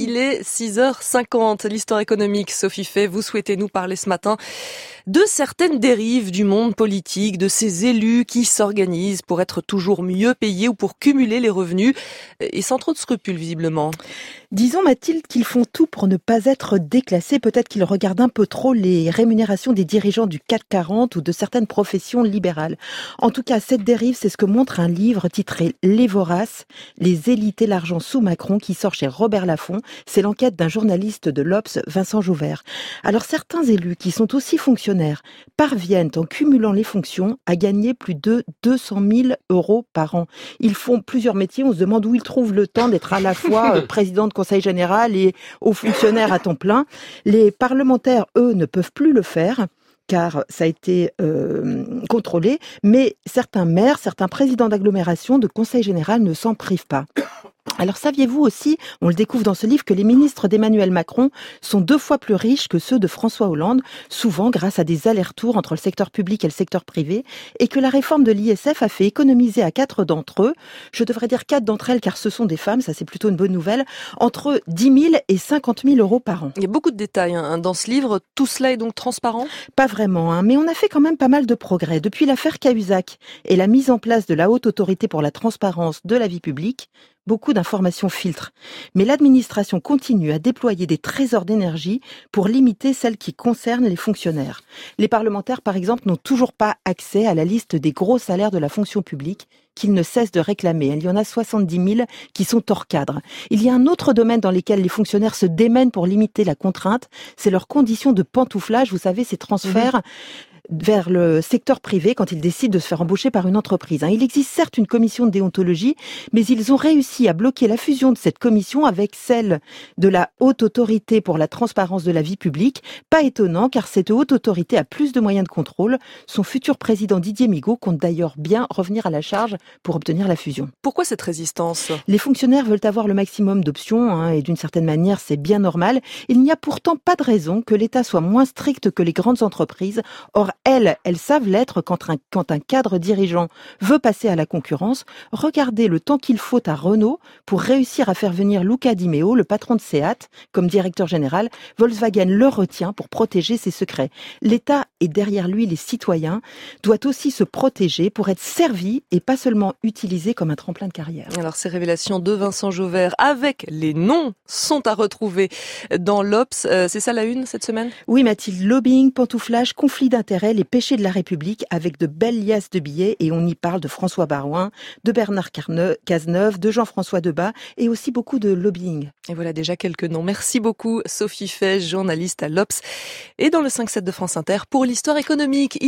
Il est 6h50. L'histoire économique, Sophie Fay, vous souhaitez nous parler ce matin de certaines dérives du monde politique, de ces élus qui s'organisent pour être toujours mieux payés ou pour cumuler les revenus, et sans trop de scrupules visiblement. Disons, Mathilde, qu'ils font tout pour ne pas être déclassés. Peut-être qu'ils regardent un peu trop les rémunérations des dirigeants du CAC 40 ou de certaines professions libérales. En tout cas, cette dérive, c'est ce que montre un livre titré Les Voraces, les élites et l'argent sous Macron, qui sort chez Robert Laffont. C'est l'enquête d'un journaliste de l'Obs, Vincent Jouvert. Alors, certains élus qui sont aussi fonctionnaires parviennent, en cumulant les fonctions, à gagner plus de 200 000 € par an. Ils font plusieurs métiers. On se demande où ils trouvent le temps d'être à la fois président de Conseil général et hauts fonctionnaires à temps plein. Les parlementaires, eux, ne peuvent plus le faire car ça a été contrôlé, mais certains maires, certains présidents d'agglomération, de Conseil général ne s'en privent pas. Alors saviez-vous aussi, on le découvre dans ce livre, que les ministres d'Emmanuel Macron sont 2 fois plus riches que ceux de François Hollande, souvent grâce à des allers-retours entre le secteur public et le secteur privé, et que la réforme de l'ISF a fait économiser à 4 d'entre eux, je devrais dire 4 d'entre elles car ce sont des femmes, ça c'est plutôt une bonne nouvelle, entre 10 000 et 50 000 € par an. Il y a beaucoup de détails dans ce livre, tout cela est donc transparent ? Pas vraiment, mais on a fait quand même pas mal de progrès. Depuis l'affaire Cahuzac et la mise en place de la Haute Autorité pour la transparence de la vie publique, beaucoup d'informations filtrent. Mais l'administration continue à déployer des trésors d'énergie pour limiter celles qui concernent les fonctionnaires. Les parlementaires, par exemple, n'ont toujours pas accès à la liste des gros salaires de la fonction publique qu'ils ne cessent de réclamer. Il y en a 70 000 qui sont hors cadre. Il y a un autre domaine dans lequel les fonctionnaires se démènent pour limiter la contrainte, c'est leurs conditions de pantouflage. Vous savez, ces transferts vers le secteur privé quand ils décident de se faire embaucher par une entreprise. Il existe certes une commission de déontologie, mais ils ont réussi à bloquer la fusion de cette commission avec celle de la Haute Autorité pour la transparence de la vie publique. Pas étonnant, car cette Haute Autorité a plus de moyens de contrôle. Son futur président Didier Migaud compte d'ailleurs bien revenir à la charge pour obtenir la fusion. Pourquoi cette résistance ? Les fonctionnaires veulent avoir le maximum d'options, et d'une certaine manière, c'est bien normal. Il n'y a pourtant pas de raison que l'État soit moins strict que les grandes entreprises. Or, elles savent l'être quand un cadre dirigeant veut passer à la concurrence. Regardez le temps qu'il faut à Renault pour réussir à faire venir Luca Di Meo, le patron de Seat, comme directeur général. Volkswagen le retient pour protéger ses secrets. L'État, et derrière lui les citoyens, doit aussi se protéger pour être servi et pas seulement utilisé comme un tremplin de carrière. Alors ces révélations de Vincent Jouvert avec les noms sont à retrouver dans l'Obs. C'est ça la une cette semaine ? Oui Mathilde, lobbying, pantouflage, conflit d'intérêts, les péchés de la République, avec de belles liasses de billets, et on y parle de François Baroin, de Bernard Cazeneuve, de Jean-François Debat et aussi beaucoup de lobbying. Et voilà déjà quelques noms. Merci beaucoup Sophie Fay, journaliste à l'Obs et dans le 5-7 de France Inter pour l'histoire économique.